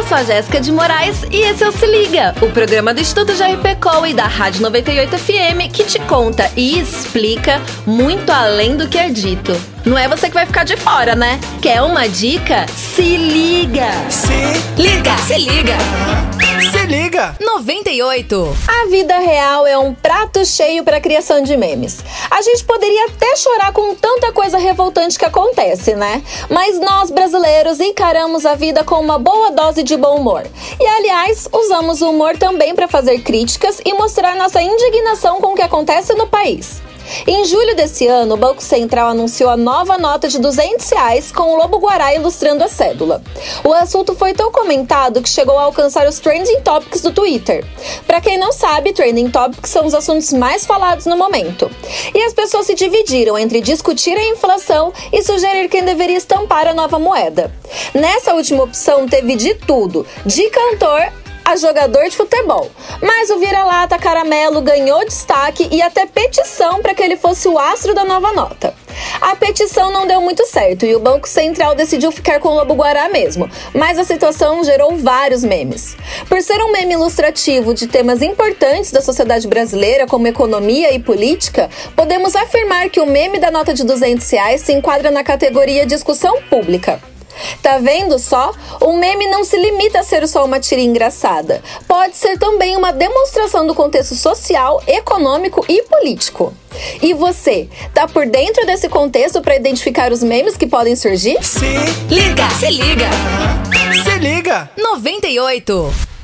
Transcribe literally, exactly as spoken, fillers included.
sou a Jéssica de Moraes e esse é o Se Liga, o programa do Instituto J R P Col e da Rádio noventa e oito F M que te conta e explica muito além do que é dito. Não é você que vai ficar de fora, né? Quer uma dica? Se liga! Se liga! Se liga! Se liga! noventa e oito. A vida real é um prato cheio para a criação de memes. A gente poderia até chorar com tanta coisa revoltante que acontece, né? Mas nós, brasileiros, encaramos a vida com uma boa dose de bom humor. E, aliás, usamos o humor também para fazer críticas e mostrar nossa indignação com o que acontece no país. Em julho desse ano, o Banco Central anunciou a nova nota de duzentos reais com o lobo-guará ilustrando a cédula. O assunto foi tão comentado que chegou a alcançar os Trending Topics do Twitter. Para quem não sabe, Trending Topics são os assuntos mais falados no momento. E as pessoas se dividiram entre discutir a inflação e sugerir quem deveria estampar a nova moeda. Nessa última opção teve de tudo, de cantor a jogador de futebol. Mas o vira-lata caramelo ganhou destaque e até petição para que ele fosse o astro da nova nota. A petição não deu muito certo e o Banco Central decidiu ficar com o lobo-guará mesmo, mas a situação gerou vários memes. Por ser um meme ilustrativo de temas importantes da sociedade brasileira, como economia e política, podemos afirmar que o meme da nota de duzentos reais se enquadra na categoria discussão pública. Tá vendo só? O meme não se limita a ser só uma tira engraçada. Pode ser também uma demonstração do contexto social, econômico e político. E você, tá por dentro desse contexto para identificar os memes que podem surgir? Se liga! Se liga! Se liga! noventa e oito.